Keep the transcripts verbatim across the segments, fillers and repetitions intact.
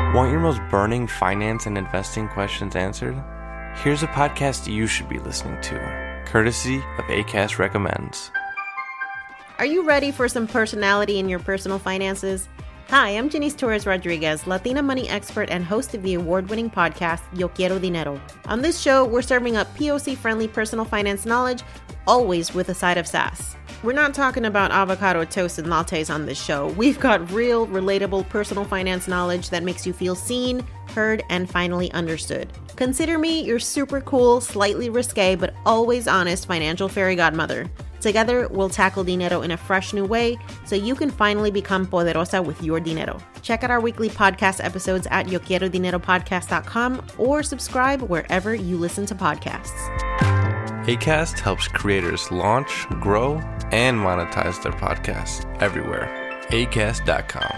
Want your most burning finance and investing questions answered? Here's a podcast you should be listening to, courtesy of Acast Recommends. Are you ready for some personality in your personal finances? Hi, I'm Janice Torres Rodriguez, Latina money expert and host of the award-winning podcast, Yo Quiero Dinero. On this show, we're serving up P O C-friendly personal finance knowledge, always with a side of sass. We're not talking about avocado toast and lattes on this show. We've got real, relatable personal finance knowledge that makes you feel seen, heard, and finally understood. Consider me your super cool, slightly risque, but always honest financial fairy godmother. Together, we'll tackle dinero in a fresh new way so you can finally become poderosa with your dinero. Check out our weekly podcast episodes at yo quiero dinero podcast dot com or subscribe wherever you listen to podcasts. Acast helps creators launch, grow, and monetize their podcasts everywhere. acast dot com.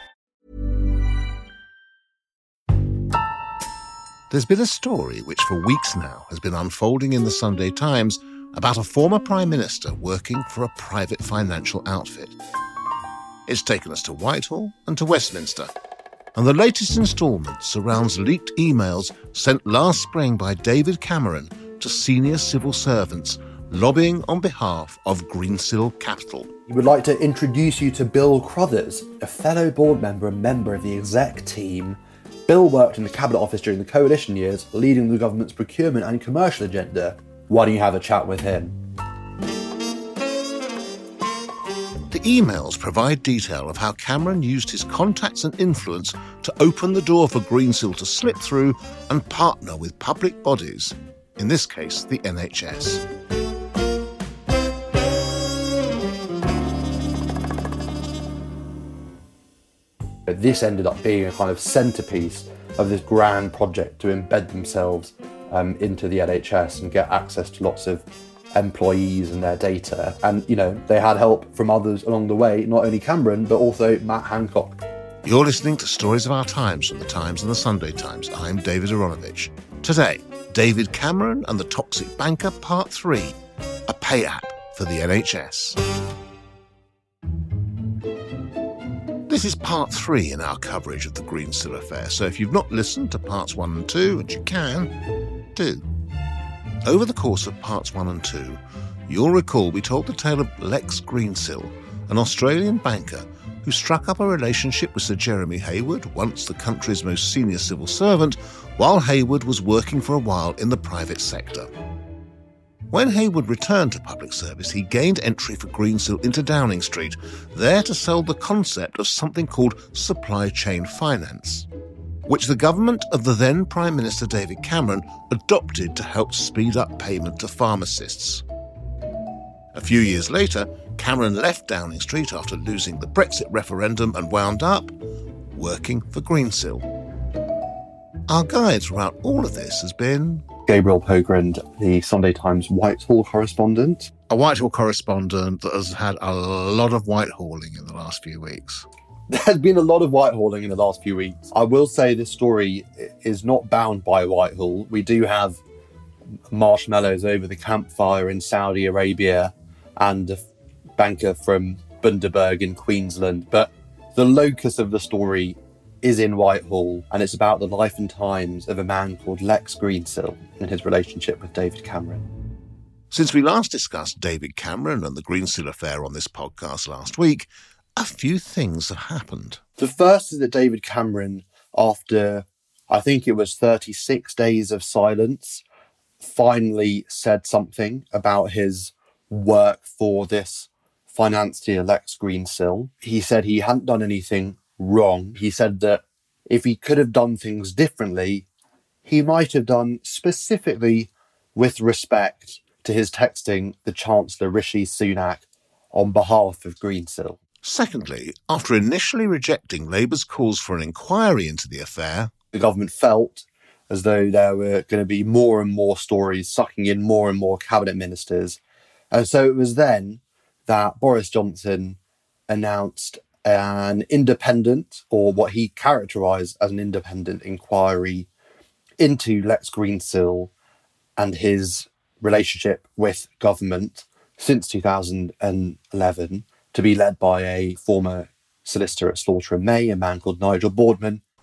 There's been a story which for weeks now has been unfolding in the Sunday Times about a former Prime Minister working for a private financial outfit. It's taken us to Whitehall and to Westminster, and the latest instalment surrounds leaked emails sent last spring by David Cameron to senior civil servants lobbying on behalf of Greensill Capital. We would like to introduce you to Bill Crothers, a fellow board member and member of the exec team. Bill worked in the Cabinet Office during the coalition years, leading the government's procurement and commercial agenda. Why don't you have a chat with him? The emails provide detail of how Cameron used his contacts and influence to open the door for Greensill to slip through and partner with public bodies, in this case the N H S. This ended up being a kind of centrepiece of this grand project to embed themselves um, into the N H S and get access to lots of employees and their data. And, you know, they had help from others along the way, not only Cameron, but also Matt Hancock. You're listening to Stories of Our Times from the Times and the Sunday Times. I'm David Aronovich. Today, David Cameron and the Toxic Banker, Part three, a pay app for the N H S. This is part three in our coverage of the Greensill affair, so if you've not listened to parts one and two, and you can, do. Over the course of parts one and two, you'll recall we told the tale of Lex Greensill, an Australian banker who struck up a relationship with Sir Jeremy Hayward, once the country's most senior civil servant, while Hayward was working for a while in the private sector. When Hayward returned to public service, he gained entry for Greensill into Downing Street, there to sell the concept of something called supply chain finance, which the government of the then Prime Minister David Cameron adopted to help speed up payment to pharmacists. A few years later, Cameron left Downing Street after losing the Brexit referendum and wound up working for Greensill. Our guide throughout all of this has been Gabriel Pogrund, the Sunday Times Whitehall correspondent. A Whitehall correspondent that has had a lot of whitehalling in the last few weeks. There's been a lot of whitehalling in the last few weeks. I will say this story is not bound by Whitehall. We do have marshmallows over the campfire in Saudi Arabia and a banker from Bundaberg in Queensland. But the locus of the story is in Whitehall, and it's about the life and times of a man called Lex Greensill and his relationship with David Cameron. Since we last discussed David Cameron and the Greensill affair on this podcast last week, a few things have happened. The first is that David Cameron, after I think it was thirty-six days of silence, finally said something about his work for this financier Lex Greensill. He said he hadn't done anything wrong. He said that if he could have done things differently, he might have done specifically with respect to his texting the Chancellor Rishi Sunak on behalf of Greensill. Secondly, after initially rejecting Labour's calls for an inquiry into the affair, the government felt as though there were going to be more and more stories sucking in more and more cabinet ministers. And so it was then that Boris Johnson announced an independent, or what he characterised as an independent inquiry into Lex Greensill and his relationship with government since two thousand eleven, to be led by a former solicitor at Slaughter and May, a man called Nigel Boardman.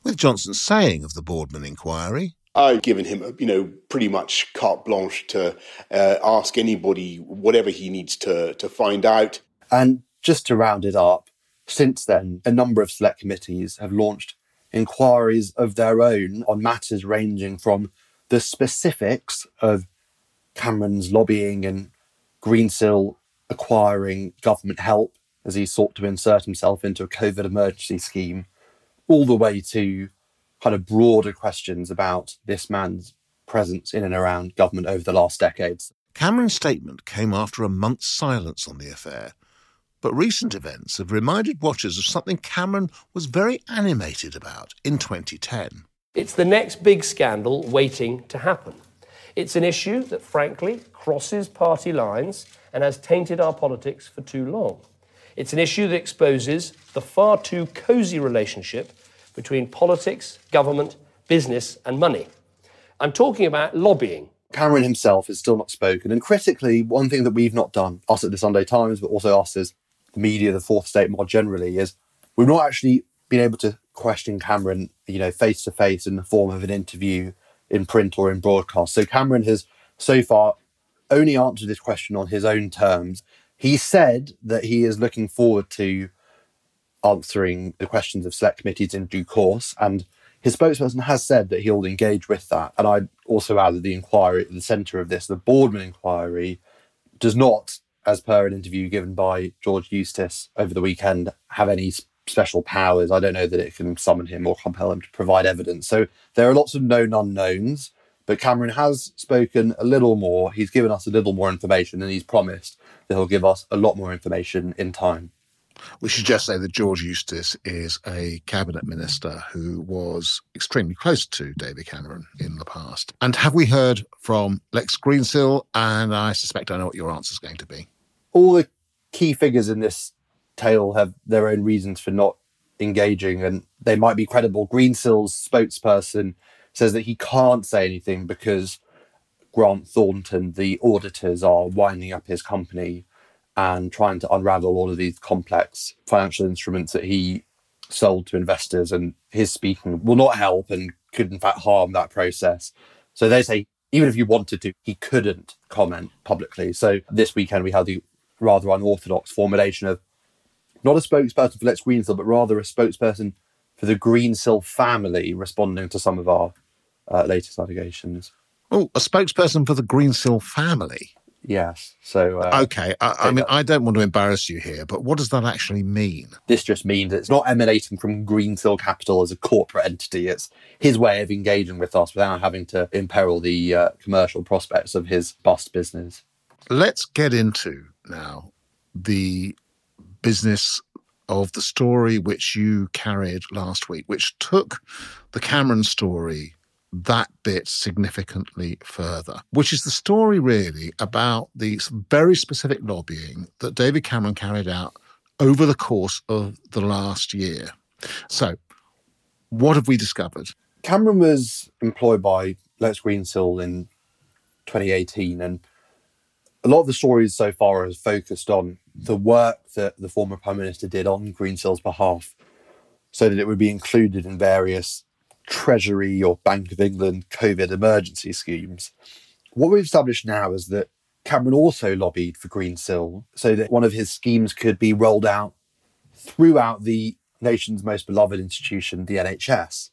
with Johnson saying of the Boardman inquiry, I've given him, you know, pretty much carte blanche to uh, ask anybody whatever he needs to, to find out. And just to round it up, since then, a number of select committees have launched inquiries of their own on matters ranging from the specifics of Cameron's lobbying and Greensill acquiring government help as he sought to insert himself into a COVID emergency scheme, all the way to kind of broader questions about this man's presence in and around government over the last decades. Cameron's statement came after a month's silence on the affair, but recent events have reminded watchers of something Cameron was very animated about in twenty ten. It's the next big scandal waiting to happen. It's an issue that, frankly, crosses party lines and has tainted our politics for too long. It's an issue that exposes the far too cosy relationship between politics, government, business and money. I'm talking about lobbying. Cameron himself has still not spoken. And critically, one thing that we've not done, us at the Sunday Times, but also us as the media, the Fourth Estate more generally, is we've not actually been able to question Cameron, you know, face to face in the form of an interview in print or in broadcast. So Cameron has so far only answered this question on his own terms. He said that he is looking forward to answering the questions of select committees in due course, and his spokesperson has said that he'll engage with that. And I'd also add that the inquiry at the centre of this, the Boardman inquiry, does not, as per an interview given by George Eustice over the weekend, have any special powers. I don't know that it can summon him or compel him to provide evidence. So there are lots of known unknowns, but Cameron has spoken a little more. He's given us a little more information, and he's promised that he'll give us a lot more information in time. We should just say that George Eustice is a cabinet minister who was extremely close to David Cameron in the past. And have we heard from Lex Greensill? And I suspect I know what your answer is going to be. All the key figures in this tale have their own reasons for not engaging, and they might be credible. Greensill's spokesperson says that he can't say anything because Grant Thornton, the auditors, are winding up his company and trying to unravel all of these complex financial instruments that he sold to investors, and his speaking will not help and could in fact harm that process. So they say even if you wanted to, he couldn't comment publicly. So this weekend we had the rather unorthodox formulation of not a spokesperson for Lex Greensill, but rather a spokesperson for the Greensill family responding to some of our uh, latest allegations. Oh, a spokesperson for the Greensill family? Yes. So uh, okay. I, I mean, I don't want to embarrass you here, but what does that actually mean? This just means it's not emanating from Greensill Capital as a corporate entity. It's his way of engaging with us without having to imperil the uh, commercial prospects of his bust business. Let's get into now the business of the story which you carried last week, which took the Cameron story that bit significantly further, which is the story really about the very specific lobbying that David Cameron carried out over the course of the last year. So, what have we discovered? Cameron was employed by Lex Greensill in twenty eighteen, and a lot of the stories so far has focused on the work that the former Prime Minister did on Greensill's behalf so that it would be included in various Treasury or Bank of England COVID emergency schemes. What we've established now is that Cameron also lobbied for Greensill so that one of his schemes could be rolled out throughout the nation's most beloved institution, the N H S.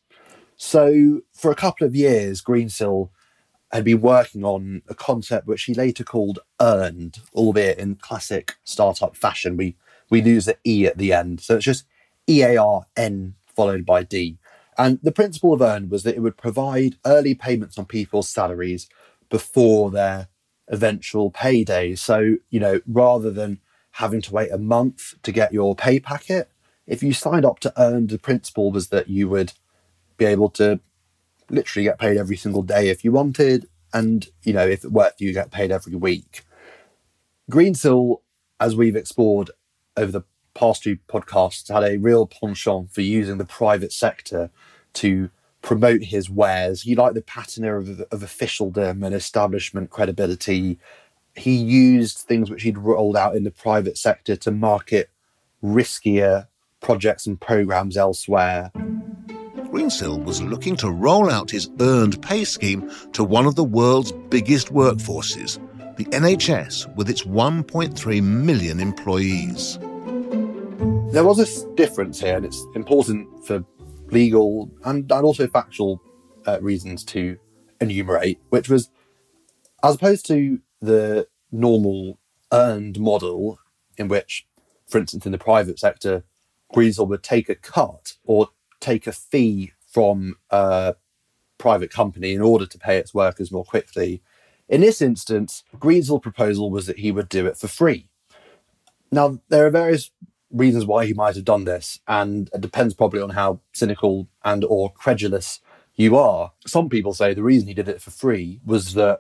So for a couple of years, Greensill had been working on a concept which he later called Earned, albeit in classic startup fashion. We we lose the E at the end. So it's just E A R N followed by D. And the principle of Earned was that it would provide early payments on people's salaries before their eventual payday. So, you know, rather than having to wait a month to get your pay packet, if you signed up to Earned, the principle was that you would be able to literally get paid every single day if you wanted. And, you know, if it worked, you get paid every week. Greensill, as we've explored over the past two podcasts, had a real penchant for using the private sector to promote his wares. He liked the patina of, of officialdom and establishment credibility. He used things which he'd rolled out in the private sector to market riskier projects and programs elsewhere. Greensill was looking to roll out his earned pay scheme to one of the world's biggest workforces, the N H S, with its one point three million employees. There was a difference here, and it's important for legal and, and also factual uh, reasons to enumerate, which was, as opposed to the normal earned model in which, for instance, in the private sector, Greensill would take a cut or take a fee from a private company in order to pay its workers more quickly. In this instance, Greensill's proposal was that he would do it for free. Now, there are various reasons why he might have done this, and it depends probably on how cynical and or credulous you are. Some people say the reason he did it for free was that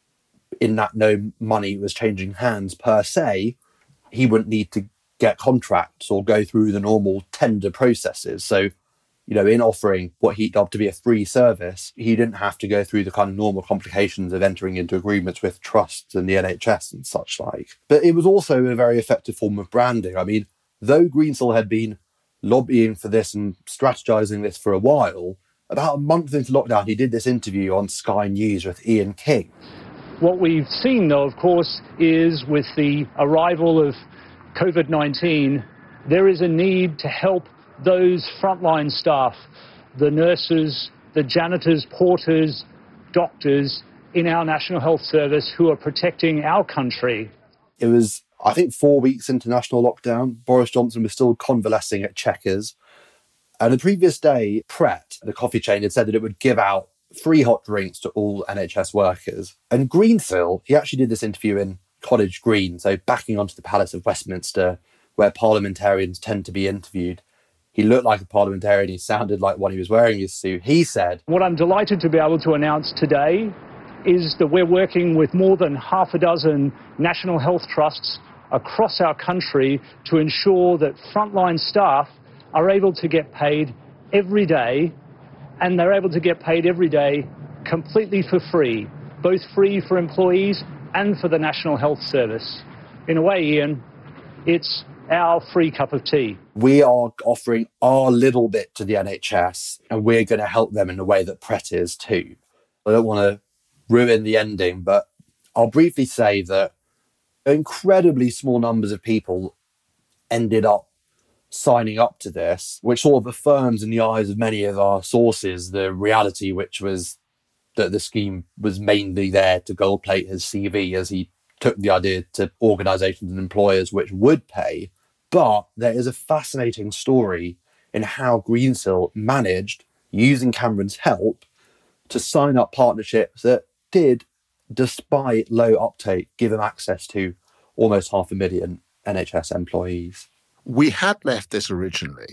in that no money was changing hands per se, he wouldn't need to get contracts or go through the normal tender processes. So, you know, in offering what he dubbed to be a free service, he didn't have to go through the kind of normal complications of entering into agreements with trusts and the N H S and such like. But it was also a very effective form of branding. I mean, though Greensill had been lobbying for this and strategizing this for a while, about a month into lockdown, he did this interview on Sky News with Ian King. What we've seen, though, of course, is with the arrival of COVID nineteen, there is a need to help those frontline staff, the nurses, the janitors, porters, doctors in our National Health Service who are protecting our country. It was, I think, four weeks into national lockdown. Boris Johnson was still convalescing at Chequers. And the previous day, Pret, the coffee chain, had said that it would give out free hot drinks to all N H S workers. And Greensill, he actually did this interview in College Green, so backing onto the Palace of Westminster, where parliamentarians tend to be interviewed. He looked like a parliamentarian. He sounded like one. He was wearing his suit. He said, "What I'm delighted to be able to announce today is that we're working with more than half a dozen national health trusts across our country to ensure that frontline staff are able to get paid every day, and they're able to get paid every day completely for free, both free for employees and for the National Health Service." In a way, Ian, it's our free cup of tea. We are offering our little bit to the N H S, and we're going to help them in a way that Pret is too. I don't want to ruin the ending, but I'll briefly say that incredibly small numbers of people ended up signing up to this, which sort of affirms in the eyes of many of our sources the reality, which was that the scheme was mainly there to gold plate his C V as he took the idea to organisations and employers which would pay. But there is a fascinating story in how Greensill managed, using Cameron's help, to sign up partnerships that did, despite low uptake, give him access to almost half a million N H S employees. We had left this originally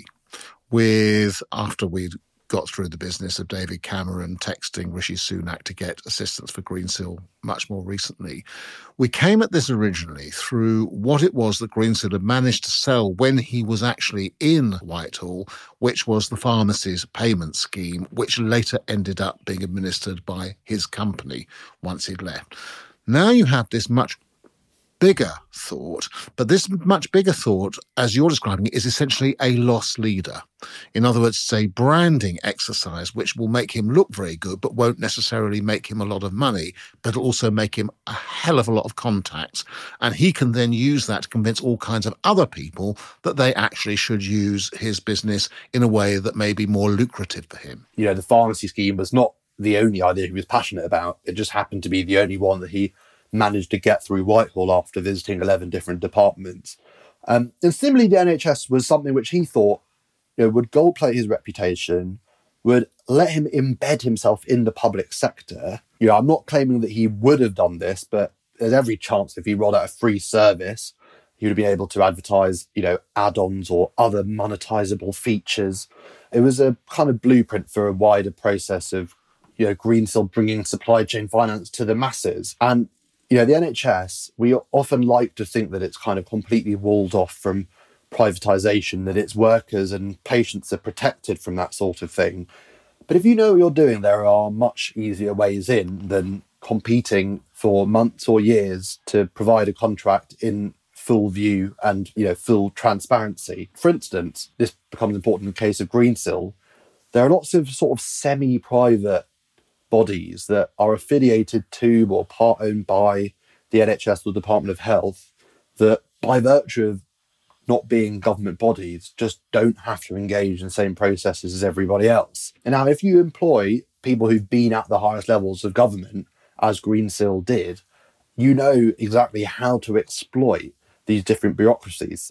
with, after we'd got through the business of David Cameron texting Rishi Sunak to get assistance for Greensill much more recently, we came at this originally through what it was that Greensill had managed to sell when he was actually in Whitehall, which was the pharmacy's payment scheme, which later ended up being administered by his company once he'd left. Now you have this much bigger thought, but this much bigger thought, as you're describing it, is essentially a loss leader. In other words, it's a branding exercise which will make him look very good, but won't necessarily make him a lot of money, but it'll also make him a hell of a lot of contacts. And he can then use that to convince all kinds of other people that they actually should use his business in a way that may be more lucrative for him. You know, the pharmacy scheme was not the only idea he was passionate about. It just happened to be the only one that he managed to get through Whitehall after visiting eleven different departments. Um, and similarly, the N H S was something which he thought, you know, would gold plate his reputation, would let him embed himself in the public sector. You know, I'm not claiming that he would have done this, but there's every chance if he rolled out a free service, he would be able to advertise, you know, add-ons or other monetizable features. It was a kind of blueprint for a wider process of, you know, Greensill bringing supply chain finance to the masses. And you know, the N H S, we often like to think that it's kind of completely walled off from privatisation, that its workers and patients are protected from that sort of thing. But if you know what you're doing, there are much easier ways in than competing for months or years to provide a contract in full view and, you know, full transparency. For instance, this becomes important in the case of Greensill. there are lots of sort of semi-private bodies that are affiliated to or part owned by the N H S or Department of Health that, by virtue of not being government bodies, just don't have to engage in the same processes as everybody else. And now, if you employ people who've been at the highest levels of government, as Greensill did, you know exactly how to exploit these different bureaucracies.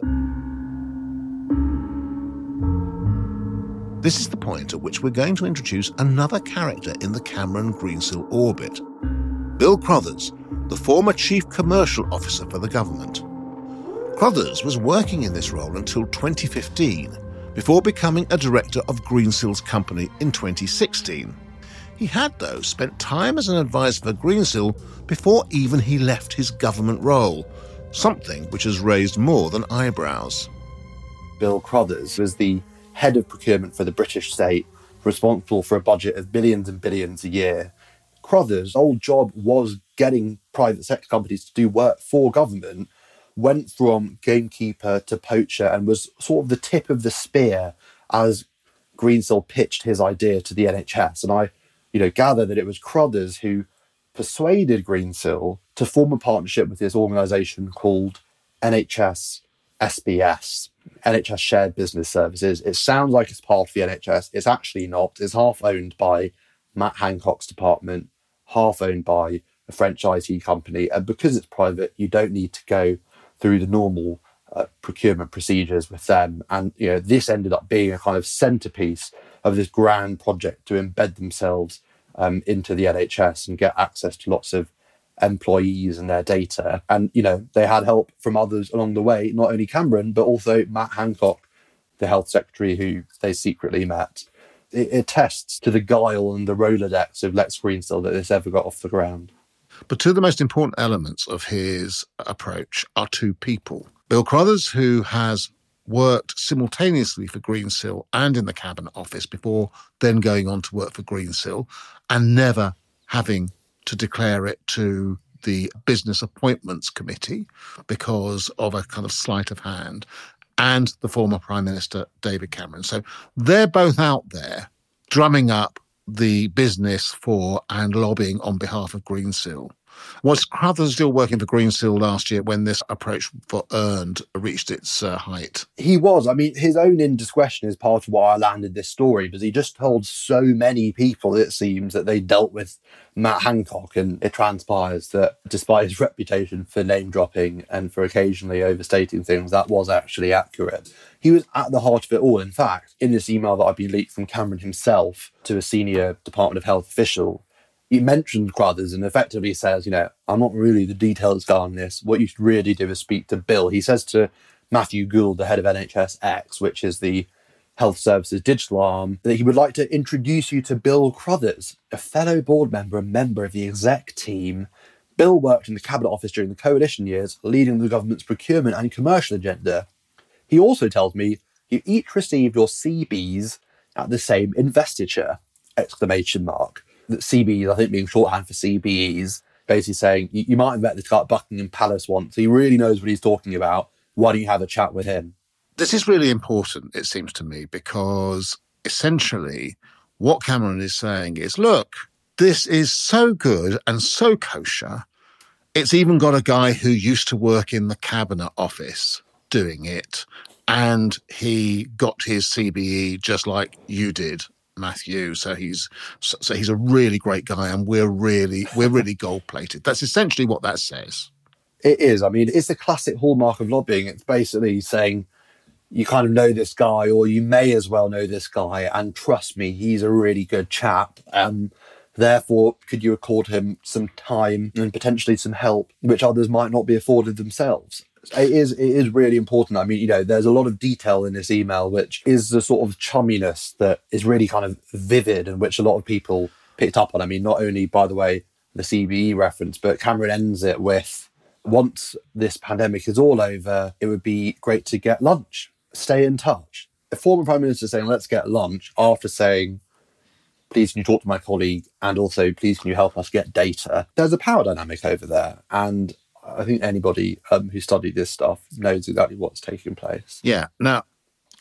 This is the point at which we're going to introduce another character in the Cameron-Greensill orbit. Bill Crothers, the former Chief Commercial Officer for the government. Crothers was working in this role until twenty fifteen, before becoming a director of Greensill's company in twenty sixteen. He had, though, spent time as an advisor for Greensill before even he left his government role, something which has raised more than eyebrows. Bill Crothers was the head of procurement for the British state, responsible for a budget of billions and billions a year. Crothers' old job was getting private sector companies to do work for government, went from gamekeeper to poacher, and was sort of the tip of the spear as Greensill pitched his idea to the N H S. And I, you know, gather that it was Crothers who persuaded Greensill to form a partnership with this organisation called N H S S B S, N H S Shared Business Services. It sounds like it's part of the N H S. It's actually not. It's half owned by Matt Hancock's department, half owned by a French I T company. And because it's private, you don't need to go through the normal uh, procurement procedures with them. And, you know, this ended up being a kind of centerpiece of this grand project to embed themselves um, into the N H S and get access to lots of employees and their data. And, you know, they had help from others along the way, not only Cameron, but also Matt Hancock, the health secretary who they secretly met. It attests to the guile and the Rolodex of Lex Greensill that this ever got off the ground. But two of the most important elements of his approach are two people. Bill Crothers, who has worked simultaneously for Greensill and in the Cabinet Office before then going on to work for Greensill, and never having to declare it to the Business Appointments Committee because of a kind of sleight of hand, and the former Prime Minister, David Cameron. So they're both out there drumming up the business for and lobbying on behalf of Greensill. Was Crothers still working for Greensill last year when this approach for Earned reached its uh, height? He was. I mean, his own indiscretion is part of why I landed this story, because he just told so many people, it seems, that they dealt with Matt Hancock, and it transpires that despite his reputation for name-dropping and for occasionally overstating things, that was actually accurate. He was at the heart of it all. In fact, in this email that I've been leaked from Cameron himself to a senior Department of Health official, he mentioned Crothers and effectively says, you know, I'm not really the details guy on this. What you should really do is speak to Bill. He says to Matthew Gould, the head of N H S X, which is the health services digital arm, that he would like to introduce you to Bill Crothers, a fellow board member and member of the exec team. Bill worked in the Cabinet Office during the coalition years, leading the government's procurement and commercial agenda. He also tells me you each received your C Bs at the same investiture, exclamation mark. That C Bs, I think, being shorthand for C B Es, basically saying, you, you might have met this guy at Buckingham Palace once. He really knows what he's talking about. Why don't you have a chat with him? This is really important, it seems to me, because essentially what Cameron is saying is, look, this is so good and so kosher. It's even got a guy who used to work in the Cabinet Office doing it, and he got his C B E just like you did, Matthew. So he's so he's a really great guy, and we're really we're really gold plated. That's essentially what that says. It is. I mean, it's the classic hallmark of lobbying. It's basically saying you kind of know this guy, or you may as well know this guy, and trust me, he's a really good chap. Um, therefore, could you accord him some time and potentially some help, which others might not be afforded themselves? It is it is really important. I mean, you know, there's a lot of detail in this email, which is the sort of chumminess that is really kind of vivid and which a lot of people picked up on. I mean, not only, by the way, the C B E reference, but Cameron ends it with, once this pandemic is all over, it would be great to get lunch. Stay in touch. A former Prime Minister saying, let's get lunch, after saying, please can you talk to my colleague, and also please can you help us get data. There's a power dynamic over there, and I think anybody um, who studied this stuff knows exactly what's taking place. Yeah. Now,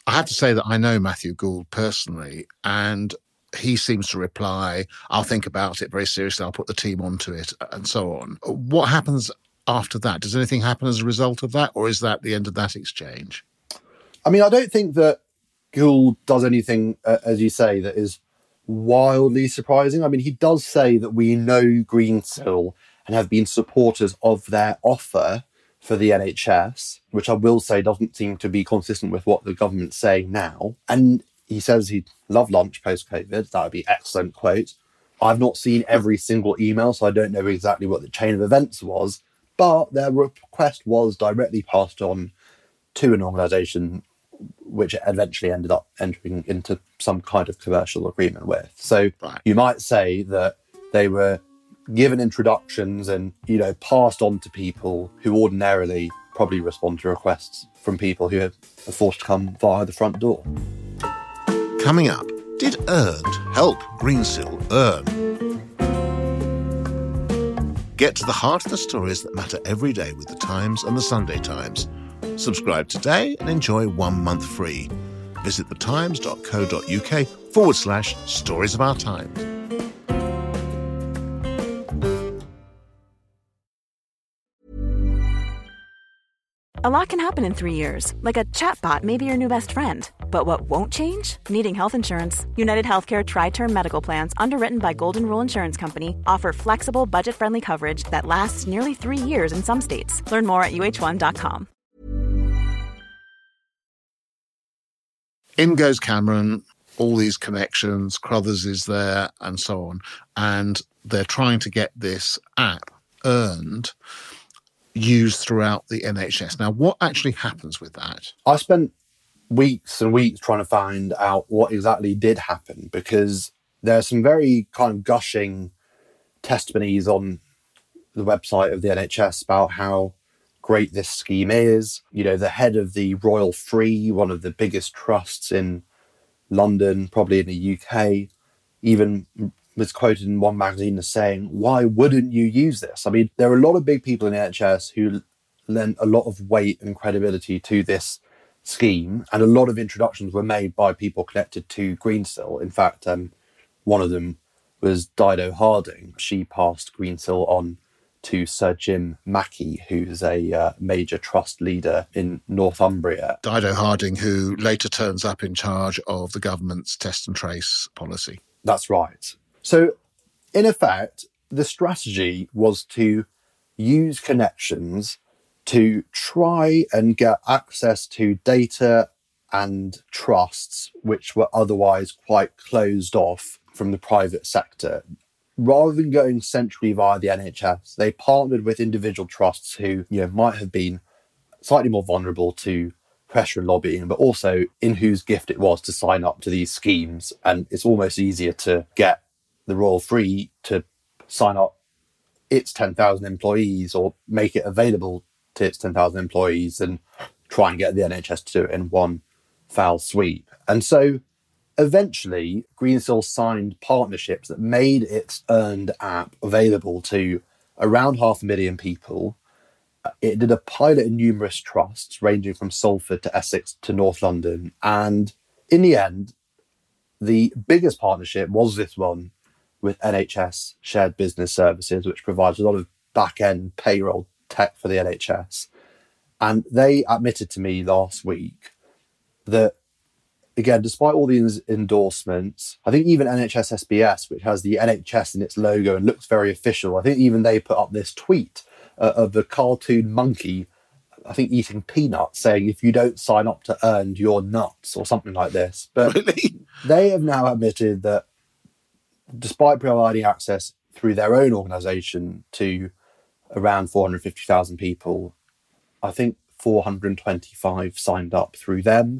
I have to say that I know Matthew Gould personally, and he seems to reply, I'll think about it very seriously, I'll put the team onto it, and so on. What happens after that? Does anything happen as a result of that, or is that the end of that exchange? I mean, I don't think that Gould does anything, uh, as you say, that is wildly surprising. I mean, he does say that we know Greensill and have been supporters of their offer for the N H S, which I will say doesn't seem to be consistent with what the government's saying now. And he says he'd love lunch post-COVID. That would be excellent quote. I've not seen every single email, so I don't know exactly what the chain of events was, but their request was directly passed on to an organisation which eventually ended up entering into some kind of commercial agreement with. So right. You might say that they were given introductions and, you know, passed on to people who ordinarily probably respond to requests from people who are forced to come via the front door. Coming up, did Earned help Greensill earn? Get to the heart of the stories that matter every day with the Times and the Sunday Times. Subscribe today and enjoy one month free. Visit thetimes.co.uk forward slash stories of our times. A lot can happen in three years, like a chatbot may be your new best friend. But what won't change? Needing health insurance. United Healthcare Tri-Term Medical Plans, underwritten by Golden Rule Insurance Company, offer flexible, budget-friendly coverage that lasts nearly three years in some states. Learn more at U H one dot com. In goes Cameron, all these connections, Crothers is there, and so on. And they're trying to get this app, Earned, used throughout the N H S. Now, what actually happens with that? I spent weeks and weeks trying to find out what exactly did happen, because there are some very kind of gushing testimonies on the website of the N H S about how great this scheme is. You know, the head of the Royal Free, one of the biggest trusts in London, probably in the U K, even was quoted in one magazine as saying, why wouldn't you use this? I mean, there are a lot of big people in the N H S who lend a lot of weight and credibility to this scheme, and a lot of introductions were made by people connected to Greensill. In fact, um, one of them was Dido Harding. She passed Greensill on to Sir Jim Mackey, who's a uh, major trust leader in Northumbria. Dido Harding, who later turns up in charge of the government's test and trace policy. That's right. So, in effect, the strategy was to use connections to try and get access to data and trusts which were otherwise quite closed off from the private sector. Rather than going centrally via the N H S, they partnered with individual trusts who, you know, might have been slightly more vulnerable to pressure and lobbying, but also in whose gift it was to sign up to these schemes. And it's almost easier to get the Royal Free to sign up its ten thousand employees or make it available to its ten thousand employees than try and get the N H S to do it in one foul sweep. And so eventually, Greensill signed partnerships that made its Earned app available to around half a million people. It did a pilot in numerous trusts, ranging from Salford to Essex to North London. And in the end, the biggest partnership was this one with N H S Shared Business Services, which provides a lot of back-end payroll tech for the N H S. And they admitted to me last week that, again, despite all these endorsements, I think even N H S S B S, which has the N H S in its logo and looks very official, I think even they put up this tweet uh, of the cartoon monkey, I think eating peanuts, saying, if you don't sign up to Earned, you're nuts, or something like this. But Really? They have now admitted that despite providing access through their own organisation to around four hundred fifty thousand people, I think four hundred twenty-five signed up through them,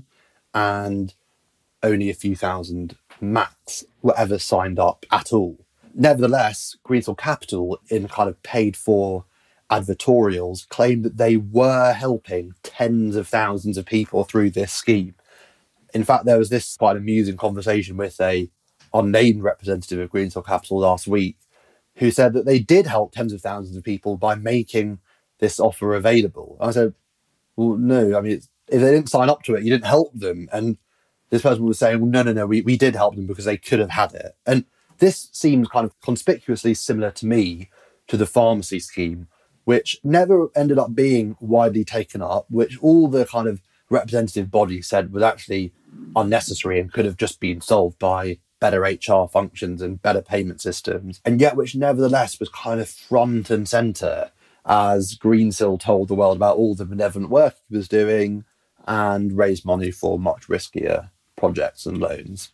and only a few thousand max were ever signed up at all. Nevertheless, Greensill Capital, in kind of paid for advertorials, claimed that they were helping tens of thousands of people through this scheme. In fact, there was this quite amusing conversation with a unnamed representative of Greensill Capital last week, who said that they did help tens of thousands of people by making this offer available. I said, well, no, I mean, it's if they didn't sign up to it, you didn't help them. And this person was saying, well, no, no, no, we, we did help them because they could have had it. And this seems kind of conspicuously similar to me to the pharmacy scheme, which never ended up being widely taken up, which all the kind of representative bodies said was actually unnecessary and could have just been solved by better H R functions and better payment systems, and yet which nevertheless was kind of front and centre as Greensill told the world about all the benevolent work he was doing and raised money for much riskier projects and loans.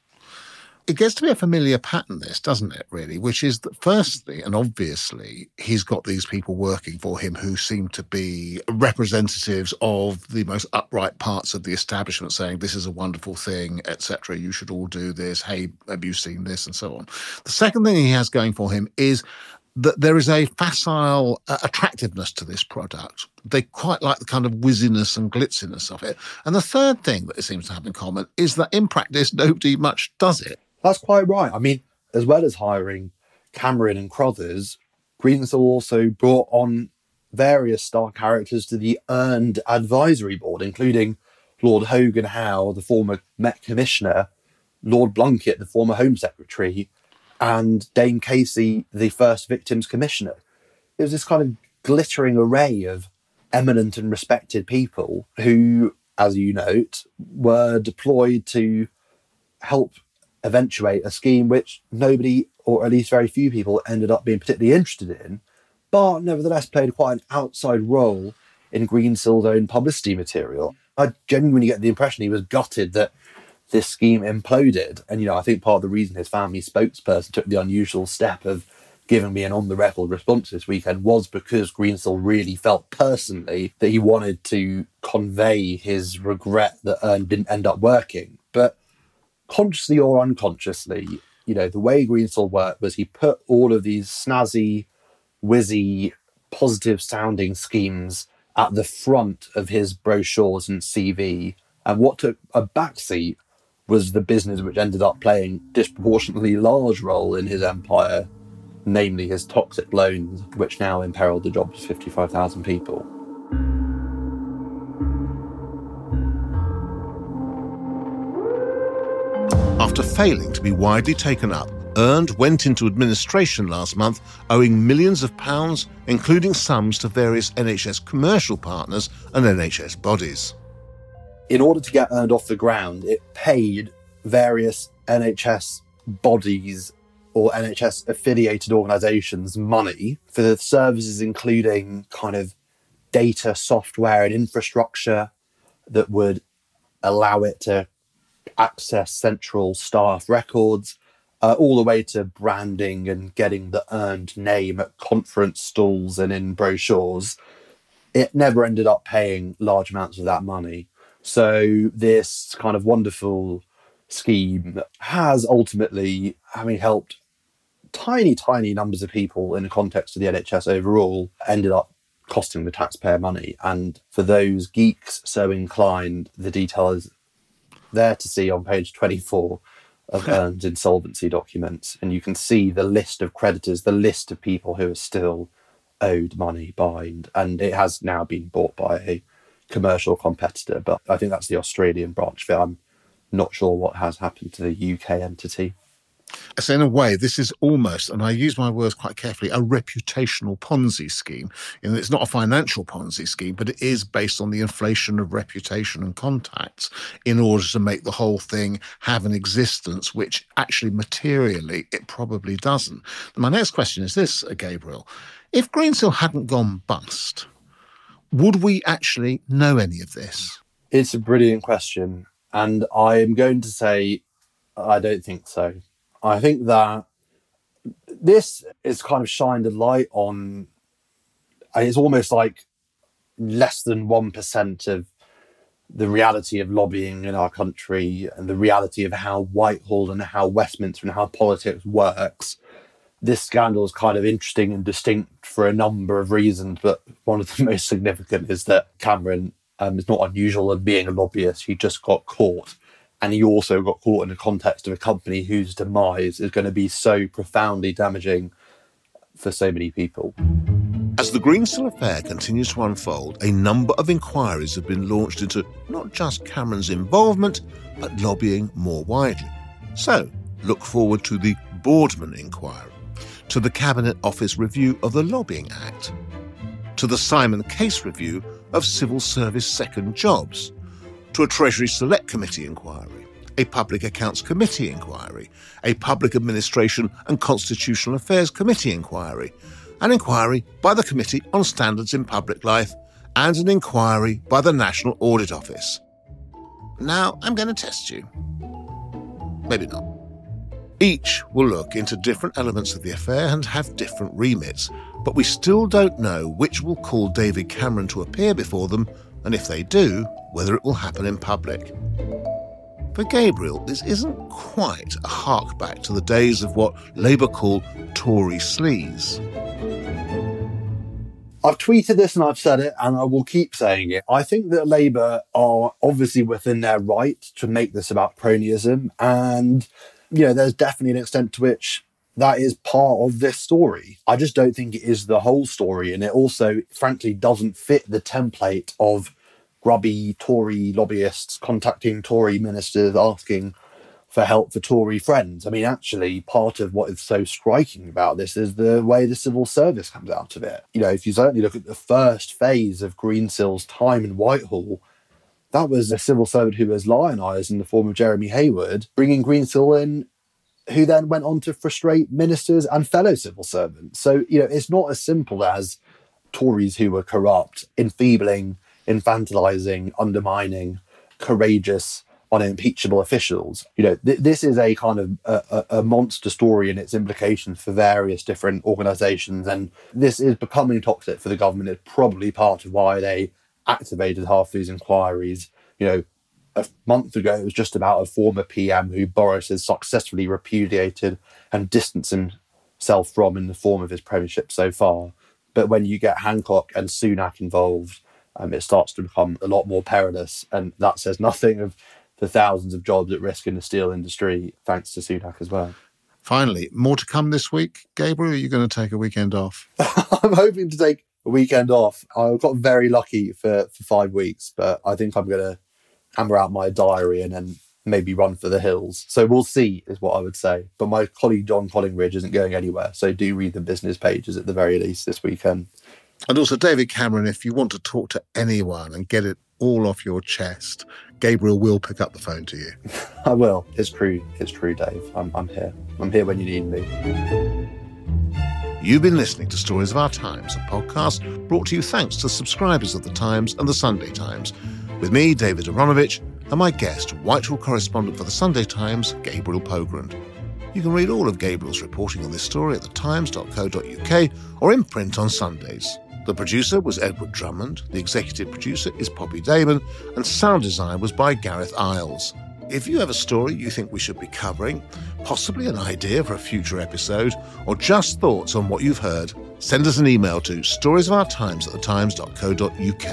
It gets to be a familiar pattern, this, doesn't it, really, which is that firstly, and obviously, he's got these people working for him who seem to be representatives of the most upright parts of the establishment saying, this is a wonderful thing, et cetera, you should all do this, hey, have you seen this, and so on. The second thing he has going for him is that there is a facile uh, attractiveness to this product. They quite like the kind of whizziness and glitziness of it. And the third thing that it seems to have in common is that in practice, nobody much does it. That's quite right. I mean, as well as hiring Cameron and Crothers, Greensill also brought on various star characters to the Earned Advisory Board, including Lord Hogan Howe, the former Met Commissioner, Lord Blunkett, the former Home Secretary, and Dame Casey, the first Victims Commissioner. It was this kind of glittering array of eminent and respected people who, as you note, were deployed to help eventuate a scheme which nobody, or at least very few people, ended up being particularly interested in, but nevertheless played quite an outside role in Greensill's own publicity material. I genuinely get the impression he was gutted that this scheme imploded. And, you know, I think part of the reason his family spokesperson took the unusual step of giving me an on-the-record response this weekend was because Greensill really felt personally that he wanted to convey his regret that Earn didn't end up working. But consciously or unconsciously, you know, the way Greensill worked was he put all of these snazzy, whizzy, positive-sounding schemes at the front of his brochures and C V. And what took a backseat was the business which ended up playing a disproportionately large role in his empire, namely his toxic loans, which now imperiled the jobs of fifty-five thousand people. After failing to be widely taken up, Earned went into administration last month, owing millions of pounds, including sums to various N H S commercial partners and N H S bodies. In order to get Earned off the ground, it paid various N H S bodies or N H S-affiliated organisations money for the services, including kind of data, software and infrastructure that would allow it to access central staff records, uh, all the way to branding and getting the Earned name at conference stalls and in brochures. It never ended up paying large amounts of that money. So this kind of wonderful scheme has ultimately, having helped tiny, tiny numbers of people in the context of the N H S overall, ended up costing the taxpayer money. And for those geeks so inclined, the detail is there to see on page twenty-four of Earned's insolvency documents. And you can see the list of creditors, the list of people who are still owed money behind. And it has now been bought by a commercial competitor. But I think that's the Australian branch of it. I'm not sure what has happened to the U K entity. So in a way, this is almost, and I use my words quite carefully, a reputational Ponzi scheme. And it's not a financial Ponzi scheme, but it is based on the inflation of reputation and contacts in order to make the whole thing have an existence, which actually materially it probably doesn't. My next question is this, Gabriel. If Greensill hadn't gone bust, would we actually know any of this? It's a brilliant question. And I'm going to say I don't think so. I think that this is kind of shined a light on, it's almost like less than one percent of the reality of lobbying in our country and the reality of how Whitehall and how Westminster and how politics works. This scandal is kind of interesting and distinct for a number of reasons, but one of the most significant is that Cameron um, is not unusual in being a lobbyist. He just got caught. And he also got caught in the context of a company whose demise is going to be so profoundly damaging for so many people. As the Greensill affair continues to unfold, a number of inquiries have been launched into not just Cameron's involvement, but lobbying more widely. So, look forward to the Boardman inquiry, to the Cabinet Office review of the Lobbying Act, to the Simon Case review of civil service second jobs, to a Treasury Select Committee inquiry, a Public Accounts Committee inquiry, a Public Administration and Constitutional Affairs Committee inquiry, an inquiry by the Committee on Standards in Public Life, and an inquiry by the National Audit Office. Now, I'm going to test you. Maybe not. Each will look into different elements of the affair and have different remits, but we still don't know which will call David Cameron to appear before them, and if they do, whether it will happen in public. For Gabriel, this isn't quite a hark back to the days of what Labour call Tory sleaze. I've tweeted this and I've said it, and I will keep saying it. I think that Labour are obviously within their right to make this about cronyism, and, you know, there's definitely an extent to which that is part of this story. I just don't think it is the whole story, and it also, frankly, doesn't fit the template of grubby Tory lobbyists contacting Tory ministers asking for help for Tory friends. I mean, actually, part of what is so striking about this is the way the civil service comes out of it. You know, if you certainly look at the first phase of Greensill's time in Whitehall, that was a civil servant who was lionised in the form of Jeremy Hayward, bringing Greensill in, who then went on to frustrate ministers and fellow civil servants. So, you know, it's not as simple as Tories who were corrupt, enfeebling, infantilising, undermining, courageous, unimpeachable officials. You know, th- this is a kind of a, a monster story in its implications for various different organisations, and this is becoming toxic for the government. It's probably part of why they activated half these inquiries. You know, a month ago it was just about a former P M who Boris has successfully repudiated and distanced himself from in the form of his premiership so far. But when you get Hancock and Sunak involved, um, it starts to become a lot more perilous, and that says nothing of the thousands of jobs at risk in the steel industry, thanks to Sunak as well. Finally, more to come this week. Gabriel, are you going to take a weekend off? I'm hoping to take a weekend off. I got very lucky for, for five weeks, but I think I'm going to hammer out my diary and then maybe run for the hills. So we'll see, is what I would say. But my colleague John Collingridge isn't going anywhere, so do read the business pages at the very least this weekend. And also, David Cameron, if you want to talk to anyone and get it all off your chest, Gabriel will pick up the phone to you. I will. It's true. It's true, Dave. I'm, I'm here. I'm here when you need me. You've been listening to Stories of Our Times, a podcast brought to you thanks to subscribers of The Times and The Sunday Times, with me, David Aronovich, and my guest, Whitehall correspondent for The Sunday Times, Gabriel Pogrund. You can read all of Gabriel's reporting on this story at the times dot co dot uk or in print on Sundays. The producer was Edward Drummond, the executive producer is Poppy Damon, and sound design was by Gareth Isles. If you have a story you think we should be covering, possibly an idea for a future episode, or just thoughts on what you've heard, send us an email to storiesofourtimes at the times dot co dot uk.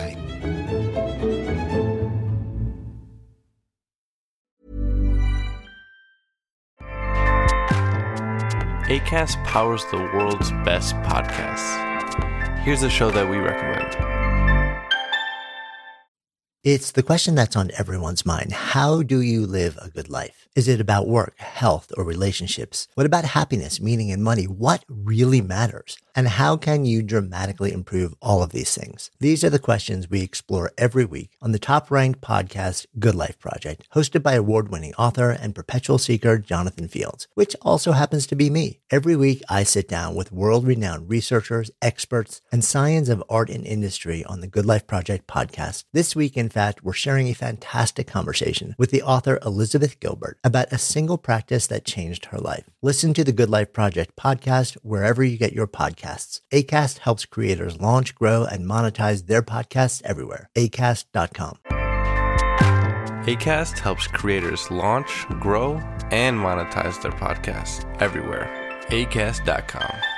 Acast powers the world's best podcasts. Here's a show that we recommend. It's the question that's on everyone's mind. How do you live a good life? Is it about work, health, or relationships? What about happiness, meaning, and money? What really matters? And how can you dramatically improve all of these things? These are the questions we explore every week on the top-ranked podcast, Good Life Project, hosted by award-winning author and perpetual seeker Jonathan Fields, which also happens to be me. Every week, I sit down with world-renowned researchers, experts, and science of art and industry on the Good Life Project podcast. This week, in fact, we're sharing a fantastic conversation with the author Elizabeth Gilbert about a single practice that changed her life. Listen to the Good Life Project podcast wherever you get your podcasts. Acast helps creators launch, grow, and monetize their podcasts everywhere. acast dot com. Acast helps creators launch, grow, and monetize their podcasts everywhere. acast dot com.